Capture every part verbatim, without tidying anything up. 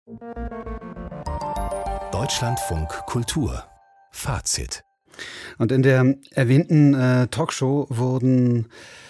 Deutschlandfunk Kultur Fazit. Und in der erwähnten äh, Talkshow wurden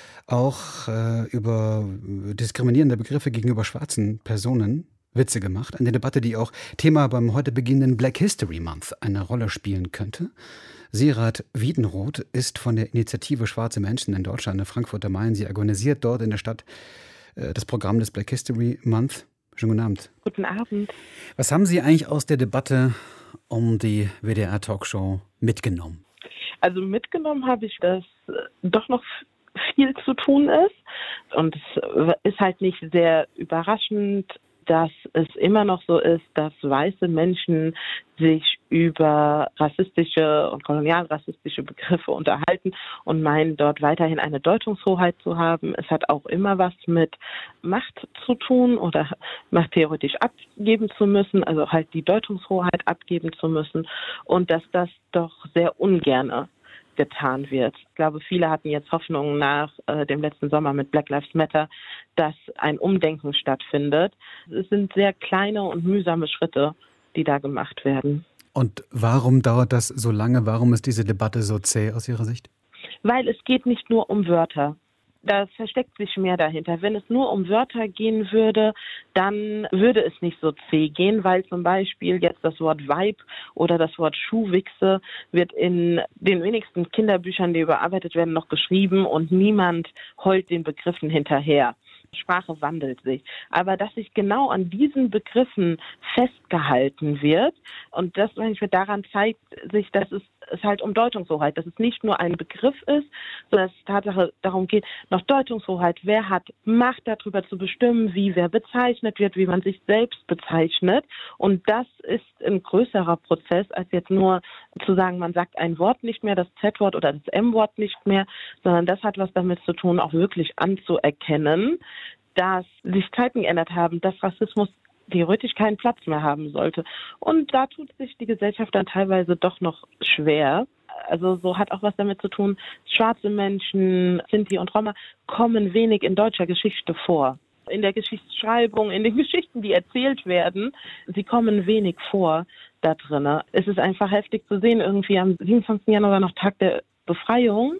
auch äh, über diskriminierende Begriffe gegenüber schwarzen Personen Witze gemacht. Eine Debatte, die auch Thema beim heute beginnenden Black History Month eine Rolle spielen könnte. Sirat Wiedenroth ist von der Initiative Schwarze Menschen in Deutschland, in Frankfurt am Main. Sie organisiert dort in der Stadt äh, das Programm des Black History Month. Schönen guten Abend. Guten Abend. Was haben Sie eigentlich aus der Debatte um die W D R-Talkshow mitgenommen? Also mitgenommen habe ich, dass doch noch viel zu tun ist. Und es ist halt nicht sehr überraschend, dass es immer noch so ist, dass weiße Menschen sich über rassistische und kolonialrassistische Begriffe unterhalten und meinen, dort weiterhin eine Deutungshoheit zu haben. Es hat auch immer was mit Macht zu tun oder Macht theoretisch abgeben zu müssen, also halt die Deutungshoheit abgeben zu müssen und dass das doch sehr ungerne getan wird. Ich glaube, viele hatten jetzt Hoffnung nach äh, dem letzten Sommer mit Black Lives Matter, dass ein Umdenken stattfindet. Es sind sehr kleine und mühsame Schritte, die da gemacht werden. Und warum dauert das so lange? Warum ist diese Debatte so zäh aus Ihrer Sicht? Weil es geht nicht nur um Wörter. Da versteckt sich mehr dahinter. Wenn es nur um Wörter gehen würde, dann würde es nicht so zäh gehen, weil zum Beispiel jetzt das Wort Vibe oder das Wort Schuhwichse wird in den wenigsten Kinderbüchern, die überarbeitet werden, noch geschrieben und niemand heult den Begriffen hinterher. Sprache wandelt sich. Aber dass sich genau an diesen Begriffen festgehalten wird und das manchmal daran zeigt sich, dass es, es halt um Deutungshoheit, dass es nicht nur ein Begriff ist, sondern dass es Tatsache darum geht, noch Deutungshoheit, wer hat Macht darüber zu bestimmen, wie wer bezeichnet wird, wie man sich selbst bezeichnet. Und das ist ein größerer Prozess, als jetzt nur zu sagen, man sagt ein Wort nicht mehr, das Z-Wort oder das M-Wort nicht mehr, sondern das hat was damit zu tun, auch wirklich anzuerkennen, dass sich Zeiten geändert haben, dass Rassismus theoretisch keinen Platz mehr haben sollte. Und da tut sich die Gesellschaft dann teilweise doch noch schwer. Also so hat auch was damit zu tun, schwarze Menschen, Sinti und Roma kommen wenig in deutscher Geschichte vor. In der Geschichtsschreibung, in den Geschichten, die erzählt werden, sie kommen wenig vor da drin. Es ist einfach heftig zu sehen, irgendwie am siebenundzwanzigsten Januar war noch Tag der Befreiung.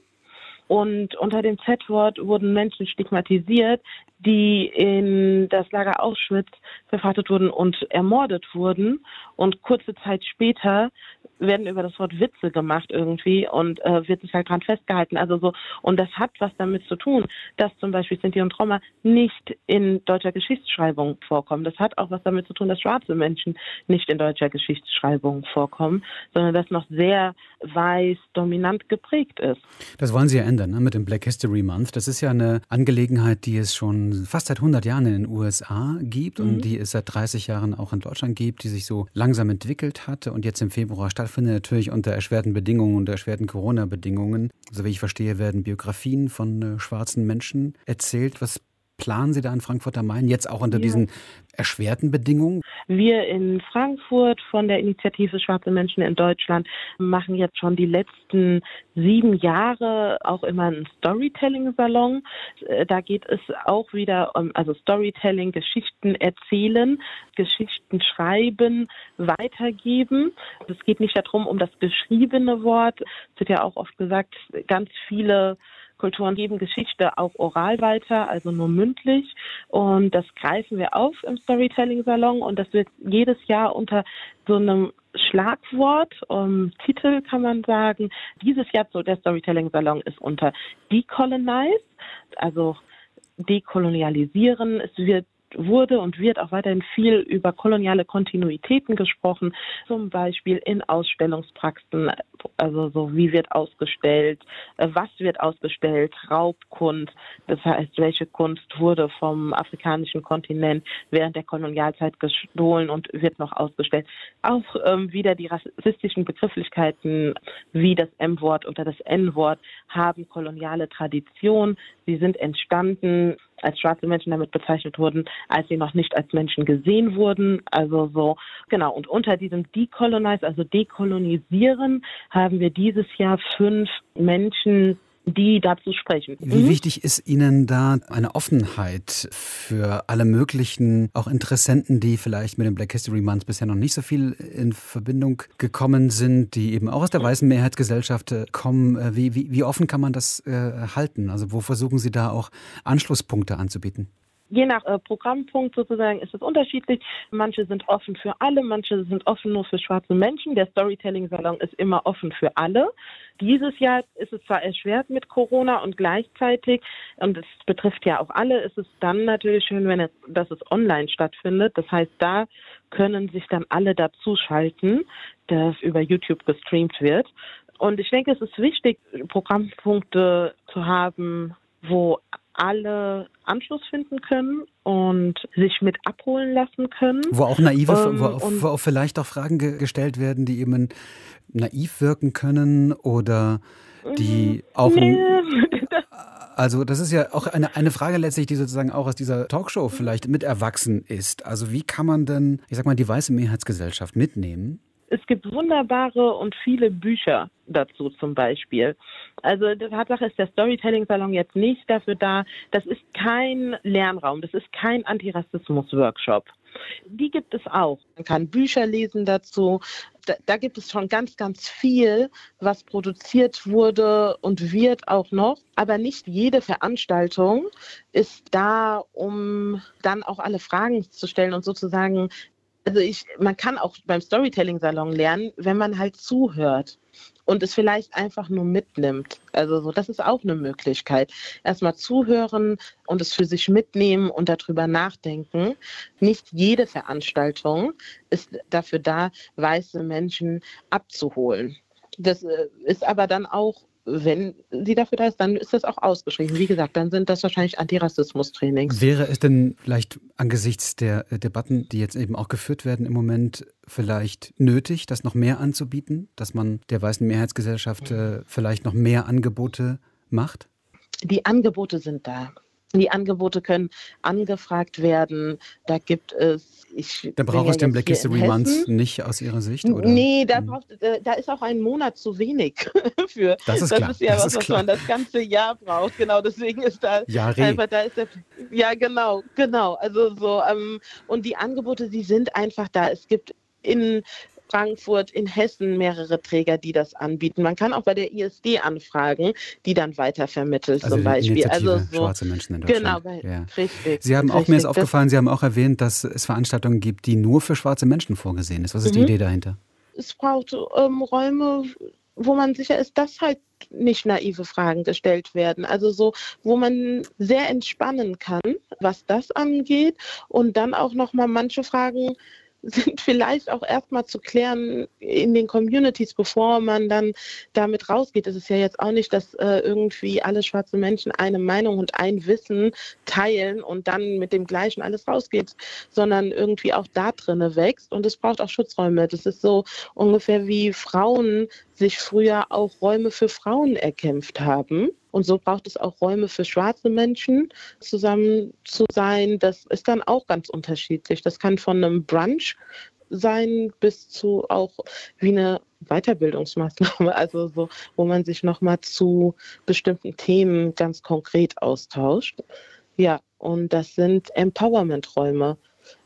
Und unter dem Z-Wort wurden Menschen stigmatisiert, die in das Lager Auschwitz verfrachtet wurden und ermordet wurden. Und kurze Zeit später werden über das Wort Witze gemacht irgendwie und äh, wird sich halt dran festgehalten. Also so, und das hat was damit zu tun, dass zum Beispiel Sinti und Roma nicht in deutscher Geschichtsschreibung vorkommen. Das hat auch was damit zu tun, dass schwarze Menschen nicht in deutscher Geschichtsschreibung vorkommen, sondern das noch sehr weiß dominant geprägt ist. Das wollen Sie ja ändern, ne, mit dem Black History Month. Das ist ja eine Angelegenheit, die es schon fast seit hundert Jahren in den U S A gibt mhm. und die es seit dreißig Jahren auch in Deutschland gibt, die sich so langsam entwickelt hatte und jetzt im Februar stattfindet, natürlich unter erschwerten Bedingungen, unter erschwerten Corona-Bedingungen. So wie ich verstehe, werden Biografien von äh, schwarzen Menschen erzählt. Was planen Sie da in Frankfurt am Main, jetzt auch unter ja. diesen erschwerten Bedingungen? Wir in Frankfurt von der Initiative Schwarze Menschen in Deutschland machen jetzt schon die letzten sieben Jahre auch immer einen Storytelling-Salon. Da geht es auch wieder um also Storytelling, Geschichten erzählen, Geschichten schreiben, weitergeben. Es geht nicht darum, um das geschriebene Wort. Es wird ja auch oft gesagt, ganz viele Kulturen geben Geschichte auch oral weiter, also nur mündlich. Und das greifen wir auf im Storytelling-Salon. Und das wird jedes Jahr unter so einem Schlagwort, um, Titel kann man sagen. Dieses Jahr so der Storytelling-Salon ist unter Decolonize, also dekolonialisieren. Es wird wurde und wird auch weiterhin viel über koloniale Kontinuitäten gesprochen, zum Beispiel in Ausstellungspraxen, also so wie wird ausgestellt, was wird ausgestellt, Raubkunst, das heißt, welche Kunst wurde vom afrikanischen Kontinent während der Kolonialzeit gestohlen und wird noch ausgestellt. Auch ähm, wieder die rassistischen Begrifflichkeiten wie das M-Wort oder das N-Wort haben koloniale Tradition. Sie sind entstanden, als schwarze Menschen damit bezeichnet wurden, als sie noch nicht als Menschen gesehen wurden. Also so, genau. Und unter diesem Decolonize, also dekolonisieren, haben wir dieses Jahr fünf Menschen die dazu sprechen. Wie Mhm. wichtig ist Ihnen da eine Offenheit für alle möglichen, auch Interessenten, die vielleicht mit dem Black History Month bisher noch nicht so viel in Verbindung gekommen sind, die eben auch aus der weißen Mehrheitsgesellschaft äh, kommen? Äh, Wie, wie, wie offen kann man das äh, halten? Also wo versuchen Sie da auch Anschlusspunkte anzubieten? Je nach äh, Programmpunkt sozusagen ist es unterschiedlich. Manche sind offen für alle, manche sind offen nur für schwarze Menschen. Der Storytelling-Salon ist immer offen für alle. Dieses Jahr ist es zwar erschwert mit Corona und gleichzeitig, und es betrifft ja auch alle, ist es dann natürlich schön, wenn es, dass es online stattfindet. Das heißt, da können sich dann alle dazuschalten, dass über YouTube gestreamt wird. Und ich denke, es ist wichtig, Programmpunkte zu haben, wo alle Anschluss finden können und sich mit abholen lassen können. Wo auch naive, Ähm, wo, auch, und- wo auch vielleicht auch Fragen ge gestellt werden, die eben naiv wirken können oder die auch... Nee, Also das ist ja auch eine, eine Frage letztlich, die sozusagen auch aus dieser Talkshow vielleicht mit erwachsen ist. Also wie kann man denn, ich sag mal, die weiße Mehrheitsgesellschaft mitnehmen? Es gibt wunderbare und viele Bücher dazu zum Beispiel. Also die Tatsache ist der Storytelling-Salon jetzt nicht dafür da, das ist kein Lernraum, das ist kein Antirassismus-Workshop. Die gibt es auch. Man kann Bücher lesen dazu. Da, da gibt es schon ganz, ganz viel, was produziert wurde und wird auch noch. Aber nicht jede Veranstaltung ist da, um dann auch alle Fragen zu stellen und sozusagen. Also ich, man kann auch beim Storytelling-Salon lernen, wenn man halt zuhört und es vielleicht einfach nur mitnimmt. Also so, das ist auch eine Möglichkeit. Erstmal zuhören und es für sich mitnehmen und darüber nachdenken. Nicht jede Veranstaltung ist dafür da, weiße Menschen abzuholen. Das äh, ist aber dann auch, wenn sie dafür da ist, dann ist das auch ausgeschrieben. Wie gesagt, dann sind das wahrscheinlich Antirassismus-Trainings. Wäre es denn vielleicht angesichts der äh, Debatten, die jetzt eben auch geführt werden im Moment, vielleicht nötig, das noch mehr anzubieten, dass man der weißen Mehrheitsgesellschaft äh, vielleicht noch mehr Angebote macht? Die Angebote sind da. Die Angebote können angefragt werden. Da gibt es. Ich Da braucht bin es ja den jetzt Black hier History in Month Hessen. nicht aus Ihrer Sicht, oder? Nee, da, Hm. braucht, äh, da ist auch ein Monat zu wenig für. Das ist das klar, ist ja das was, ist was klar. man das ganze Jahr braucht. Genau, deswegen ist da Jahre. einfach, da ist der, ja genau, genau. Also so, ähm, und die Angebote, die sind einfach da. Es gibt in Frankfurt, in Hessen mehrere Träger, die das anbieten. Man kann auch bei der I S D anfragen, die dann weitervermittelt Also zum die Beispiel. Initiative Also so, Schwarze Menschen in genau, Deutschland. bei, Ja. richtig. Sie haben auch, richtig. mir ist Das- aufgefallen, Sie haben auch erwähnt, dass es Veranstaltungen gibt, die nur für schwarze Menschen vorgesehen ist. Was ist die Mhm. Idee dahinter? Es braucht ähm, Räume, wo man sicher ist, dass halt nicht naive Fragen gestellt werden. Also so, wo man sehr entspannen kann, was das angeht. Und dann auch nochmal manche Fragen sind vielleicht auch erstmal zu klären in den Communities, bevor man dann damit rausgeht. Es ist ja jetzt auch nicht, dass äh, irgendwie alle schwarze Menschen eine Meinung und ein Wissen teilen und dann mit dem Gleichen alles rausgeht, sondern irgendwie auch da drinne wächst. Und es braucht auch Schutzräume. Das ist so ungefähr wie Frauen sich früher auch Räume für Frauen erkämpft haben. Und so braucht es auch Räume für schwarze Menschen, zusammen zu sein. Das ist dann auch ganz unterschiedlich. Das kann von einem Brunch sein bis zu auch wie eine Weiterbildungsmaßnahme, also so, wo man sich nochmal zu bestimmten Themen ganz konkret austauscht. Ja, und das sind Empowerment-Räume.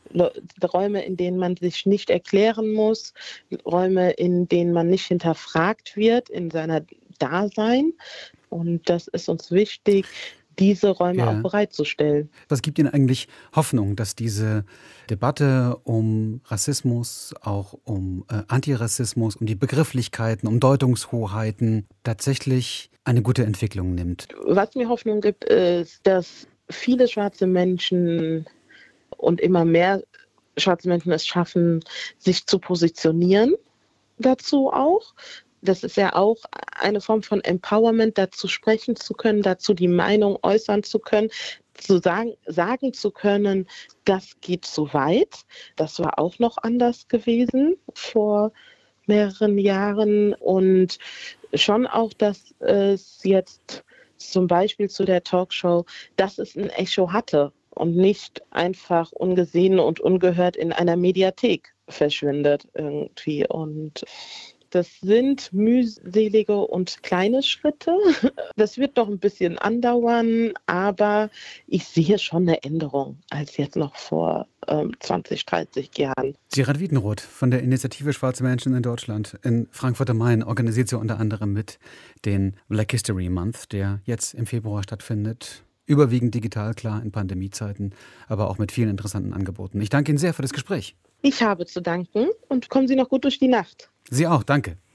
Räume, in denen man sich nicht erklären muss, Räume, in denen man nicht hinterfragt wird in seiner Dasein. Und das ist uns wichtig, diese Räume Ja. auch bereitzustellen. Was gibt Ihnen eigentlich Hoffnung, dass diese Debatte um Rassismus, auch um äh, Antirassismus, um die Begrifflichkeiten, um Deutungshoheiten tatsächlich eine gute Entwicklung nimmt? Was mir Hoffnung gibt, ist, dass viele schwarze Menschen und immer mehr schwarze Menschen es schaffen, sich zu positionieren dazu auch. Das ist ja auch eine Form von Empowerment, dazu sprechen zu können, dazu die Meinung äußern zu können, zu sagen, sagen zu können, das geht zu weit. Das war auch noch anders gewesen vor mehreren Jahren und schon auch, dass es jetzt zum Beispiel zu der Talkshow, dass es ein Echo hatte und nicht einfach ungesehen und ungehört in einer Mediathek verschwindet irgendwie. Und Das sind mühselige und kleine Schritte. Das wird noch ein bisschen andauern, aber ich sehe schon eine Änderung als jetzt noch vor ähm, zwanzig, dreißig Jahren. Gerhard Wiedenroth von der Initiative Schwarze Menschen in Deutschland in Frankfurt am Main organisiert sie unter anderem mit den Black History Month, der jetzt im Februar stattfindet. Überwiegend digital, klar, in Pandemiezeiten, aber auch mit vielen interessanten Angeboten. Ich danke Ihnen sehr für das Gespräch. Ich habe zu danken und kommen Sie noch gut durch die Nacht. Sie auch, danke.